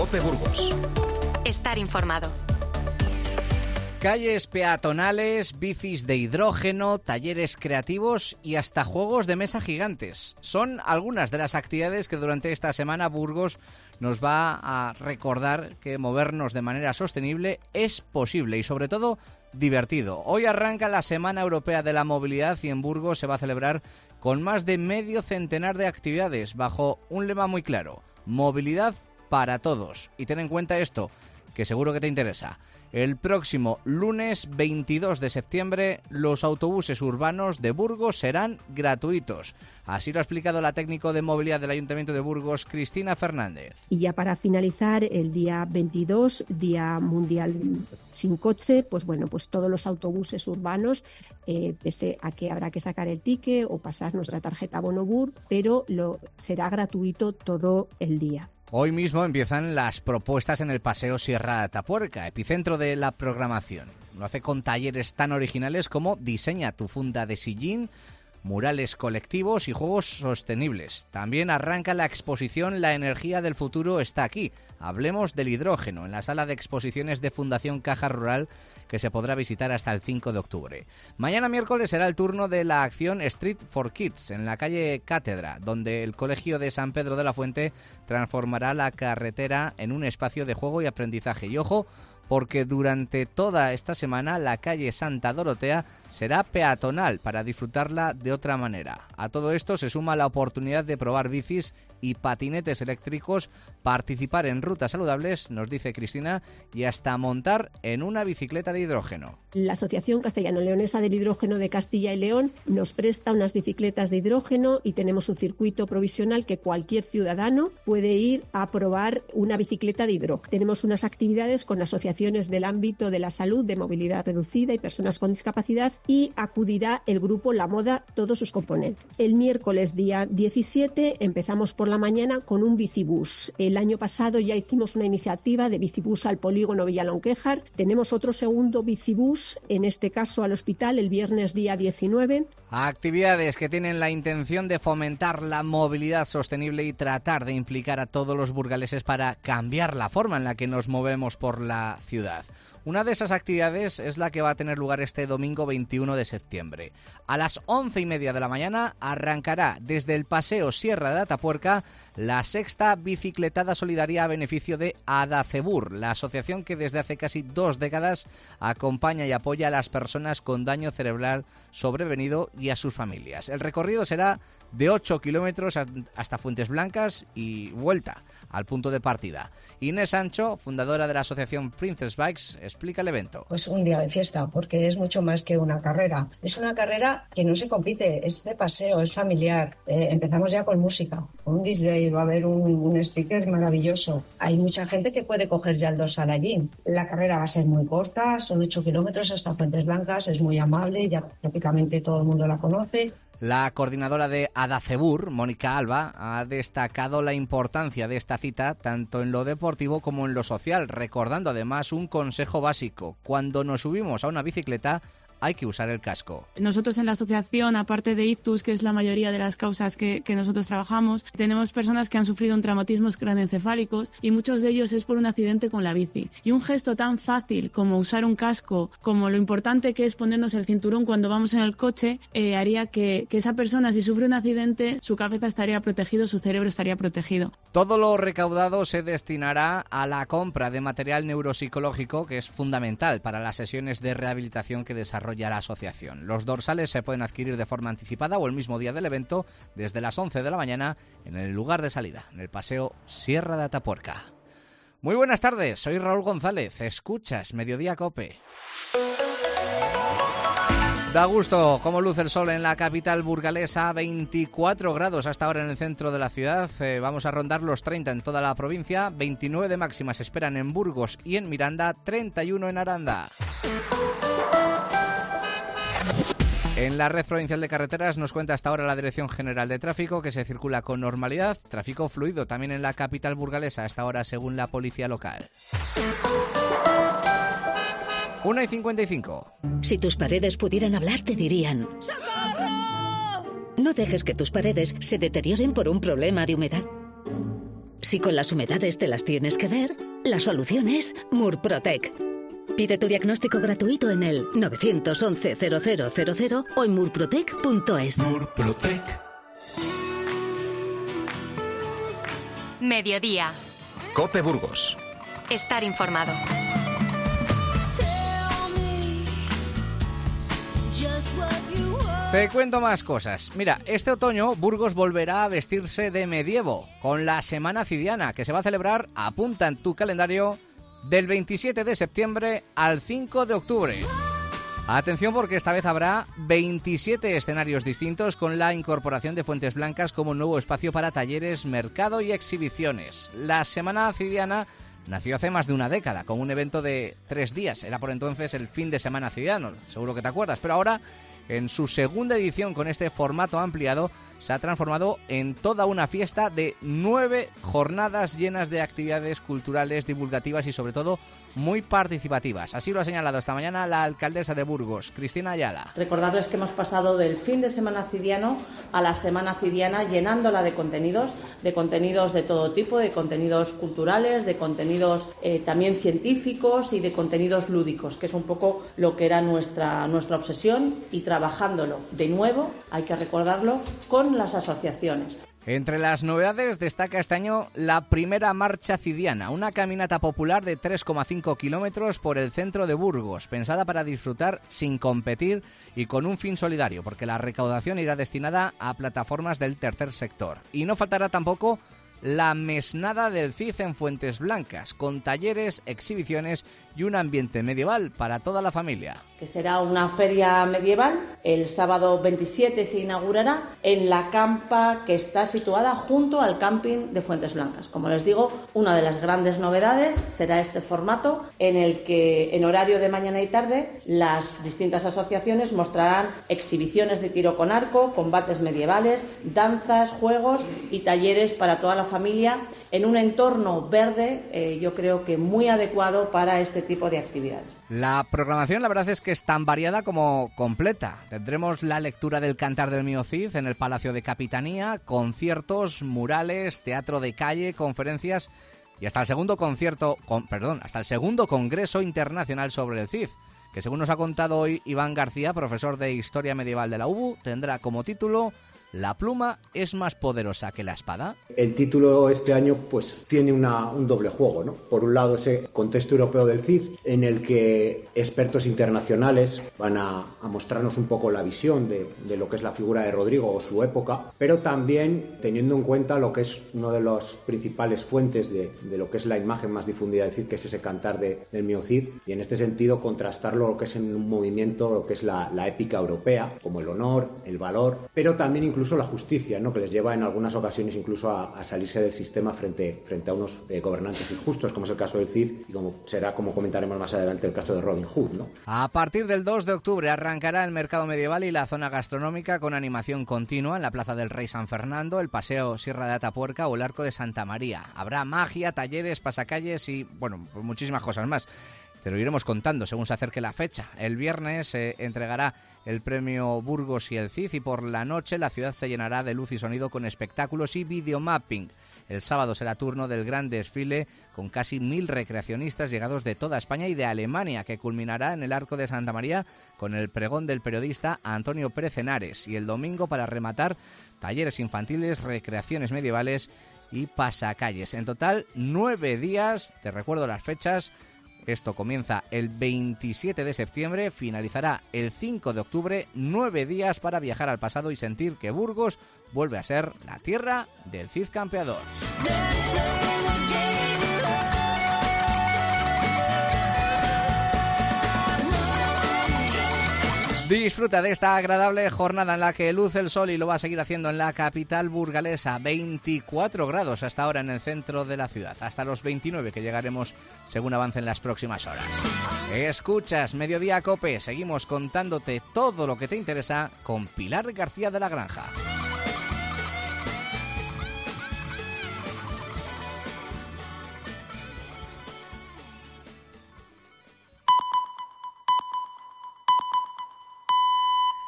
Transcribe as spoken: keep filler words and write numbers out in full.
COPE Burgos. Estar informado. Calles peatonales, bicis de hidrógeno, talleres creativos y hasta juegos de mesa gigantes. Son algunas de las actividades que durante esta semana Burgos nos va a recordar que movernos de manera sostenible es posible y sobre todo divertido. Hoy arranca la Semana Europea de la Movilidad y en Burgos se va a celebrar con más de medio centenar de actividades bajo un lema muy claro: movilidad para todos. Y ten en cuenta esto, que seguro que te interesa. El próximo lunes veintidós de septiembre los autobuses urbanos de Burgos serán gratuitos. Así lo ha explicado la técnico de movilidad del Ayuntamiento de Burgos, Cristina Fernández. Y ya para finalizar, el día veintidós, Día Mundial Sin Coche, pues bueno, pues todos los autobuses urbanos, eh, pese a que habrá que sacar el ticket o pasar nuestra tarjeta Bonobur, pero lo será gratuito todo el día. Hoy mismo empiezan las propuestas en el Paseo Sierra de Atapuerca, epicentro de la programación. Lo hace con talleres tan originales como Diseña tu funda de sillín, murales colectivos y juegos sostenibles. También arranca la exposición La energía del futuro está aquí. Hablemos del hidrógeno en la sala de exposiciones de Fundación Caja Rural, que se podrá visitar hasta el cinco de octubre. Mañana miércoles será el turno de la acción Street for Kids en la calle Cátedra, donde el Colegio de San Pedro de la Fuente transformará la carretera en un espacio de juego y aprendizaje. Y ojo, porque durante toda esta semana la calle Santa Dorotea será peatonal para disfrutarla de otra manera. A todo esto se suma la oportunidad de probar bicis y patinetes eléctricos, participar en rutas saludables, nos dice Cristina, y hasta montar en una bicicleta de hidrógeno. La Asociación Castellano-Leonesa del Hidrógeno de Castilla y León nos presta unas bicicletas de hidrógeno y tenemos un circuito provisional que cualquier ciudadano puede ir a probar una bicicleta de hidrógeno. Tenemos unas actividades con asociaciones del ámbito de la salud, de movilidad reducida y personas con discapacidad, y acudirá el grupo La Moda, todos sus componentes. El miércoles día diecisiete empezamos por la mañana con un bicibús. El año pasado ya hicimos una iniciativa de bicibús al polígono Villalonquejar. Tenemos otro segundo bicibús, en este caso al hospital, el viernes día diecinueve. Actividades que tienen la intención de fomentar la movilidad sostenible y tratar de implicar a todos los burgaleses para cambiar la forma en la que nos movemos por la ciudad. Una de esas actividades es la que va a tener lugar este domingo veintiuno de septiembre. A las once y media de la mañana arrancará desde el Paseo Sierra de Atapuerca la sexta bicicletada solidaria a beneficio de Adacebur, la asociación que desde hace casi dos décadas acompaña y apoya a las personas con daño cerebral sobrevenido y a sus familias. El recorrido será de ocho kilómetros hasta Fuentes Blancas y vuelta al punto de partida. Inés Sancho, fundadora de la asociación Princess Bikes, explica el evento. Pues un día de fiesta, porque es mucho más que una carrera. Es una carrera que no se compite, es de paseo, es familiar. Eh, empezamos ya con música, con un D J, va a haber un, un speaker maravilloso. Hay mucha gente que puede coger ya el dorsal allí. La carrera va a ser muy corta, son ocho kilómetros hasta Fuentes Blancas, es muy amable, ya prácticamente todo el mundo la conoce. La coordinadora de Adacebur, Mónica Alba, ha destacado la importancia de esta cita tanto en lo deportivo como en lo social, recordando además un consejo básico: cuando nos subimos a una bicicleta hay que usar el casco. Nosotros en la asociación, aparte de ictus, que es la mayoría de las causas que, que nosotros trabajamos, tenemos personas que han sufrido un traumatismos craneoencefálicos y muchos de ellos es por un accidente con la bici. Y un gesto tan fácil como usar un casco, como lo importante que es ponernos el cinturón cuando vamos en el coche, eh, haría que, que esa persona, si sufre un accidente, su cabeza estaría protegida, su cerebro estaría protegido. Todo lo recaudado se destinará a la compra de material neuropsicológico, que es fundamental para las sesiones de rehabilitación que desarrolla la asociación. Los dorsales se pueden adquirir de forma anticipada o el mismo día del evento desde las once de la mañana en el lugar de salida, en el Paseo Sierra de Atapuerca. Muy buenas tardes, soy Raúl González, escuchas Mediodía COPE. Da gusto cómo luce el sol en la capital burgalesa, veinticuatro grados hasta ahora en el centro de la ciudad, eh, vamos a rondar los treinta en toda la provincia, veintinueve de máxima se esperan en Burgos y en Miranda, treinta y uno en Aranda. En la red provincial de carreteras nos cuenta hasta ahora la Dirección General de Tráfico que se circula con normalidad. Tráfico fluido también en la capital burgalesa hasta ahora según la policía local. una y cincuenta y cinco. Si tus paredes pudieran hablar te dirían: ¡socorro! No dejes que tus paredes se deterioren por un problema de humedad. Si con las humedades te las tienes que ver, la solución es Murprotec. Pide tu diagnóstico gratuito en el nueve once cero cero cero cero o en murprotec punto es. Murprotec. Mediodía. COPE Burgos. Estar informado. Te cuento más cosas. Mira, este otoño Burgos volverá a vestirse de medievo con la Semana Cidiana, que se va a celebrar, apunta en tu calendario, del veintisiete de septiembre al cinco de octubre. Atención, porque esta vez habrá veintisiete escenarios distintos con la incorporación de Fuentes Blancas como nuevo espacio para talleres, mercado y exhibiciones. La Semana Cidiana nació hace más de una década como un evento de tres días. Era por entonces el fin de semana cidiano, seguro que te acuerdas, pero ahora, en su segunda edición con este formato ampliado, se ha transformado en toda una fiesta de nueve jornadas llenas de actividades culturales, divulgativas y sobre todo muy participativas. Así lo ha señalado esta mañana la alcaldesa de Burgos, Cristina Ayala. Recordarles que hemos pasado del fin de semana cidiano a la semana cidiana, llenándola de contenidos, de contenidos de todo tipo, de contenidos culturales, de contenidos eh, también científicos y de contenidos lúdicos, que es un poco lo que era nuestra, nuestra obsesión, y trabajándolo de nuevo, hay que recordarlo, con las asociaciones. Entre las novedades destaca este año la primera marcha cidiana, una caminata popular de tres coma cinco kilómetros por el centro de Burgos, pensada para disfrutar sin competir y con un fin solidario, porque la recaudación irá destinada a plataformas del tercer sector. Y no faltará tampoco la mesnada del C I D en Fuentes Blancas, con talleres, exhibiciones y un ambiente medieval para toda la familia. Que será una feria medieval. El sábado veintisiete se inaugurará en la campa que está situada junto al camping de Fuentes Blancas. Como les digo, una de las grandes novedades será este formato en el que en horario de mañana y tarde las distintas asociaciones mostrarán exhibiciones de tiro con arco, combates medievales, danzas, juegos y talleres para toda la familia en un entorno verde, eh, yo creo que muy adecuado para este tipo de actividades. La programación, la verdad es que es tan variada como completa. Tendremos la lectura del Cantar del Mío Cid en el Palacio de Capitanía, conciertos, murales, teatro de calle, conferencias y hasta el segundo concierto, con, perdón, hasta el segundo Congreso Internacional sobre el Cid, que según nos ha contado hoy Iván García, profesor de Historia Medieval de la U B U, tendrá como título ¿La pluma es más poderosa que la espada? El título este año pues tiene una, un doble juego, ¿no? Por un lado, ese contexto europeo del Cid, en el que expertos internacionales van a, a mostrarnos un poco la visión de, de lo que es la figura de Rodrigo o su época, pero también teniendo en cuenta lo que es una de las principales fuentes de, de lo que es la imagen más difundida del Cid, que es ese cantar de, del Mío Cid, y en este sentido contrastarlo lo que es en un movimiento, lo que es la, la épica europea, como el honor, el valor, pero también incluso la justicia, ¿no? Que les lleva en algunas ocasiones incluso a, a salirse del sistema frente, frente a unos eh, gobernantes injustos, como es el caso del Cid y como será, como comentaremos más adelante, el caso de Robin Hood, ¿no? A partir del dos de octubre arrancará el mercado medieval y la zona gastronómica con animación continua en la Plaza del Rey San Fernando, el Paseo Sierra de Atapuerca o el Arco de Santa María. Habrá magia, talleres, pasacalles y, bueno, pues muchísimas cosas más. Te lo iremos contando según se acerque la fecha. El viernes se eh, entregará el premio Burgos y el Cid y por la noche la ciudad se llenará de luz y sonido con espectáculos y videomapping. El sábado será turno del gran desfile con casi mil recreacionistas llegados de toda España y de Alemania, que culminará en el Arco de Santa María con el pregón del periodista Antonio Pérez Henares. Y el domingo, para rematar, talleres infantiles, recreaciones medievales y pasacalles. En total, nueve días. Te recuerdo las fechas. Esto comienza el veintisiete de septiembre, finalizará el cinco de octubre, nueve días para viajar al pasado y sentir que Burgos vuelve a ser la tierra del Cid campeador. Disfruta de esta agradable jornada en la que luce el sol y lo va a seguir haciendo en la capital burgalesa. veinticuatro grados hasta ahora en el centro de la ciudad, hasta los veintinueve que llegaremos según avancen las próximas horas. Escuchas Mediodía COPE, seguimos contándote todo lo que te interesa con Pilar García de la Granja.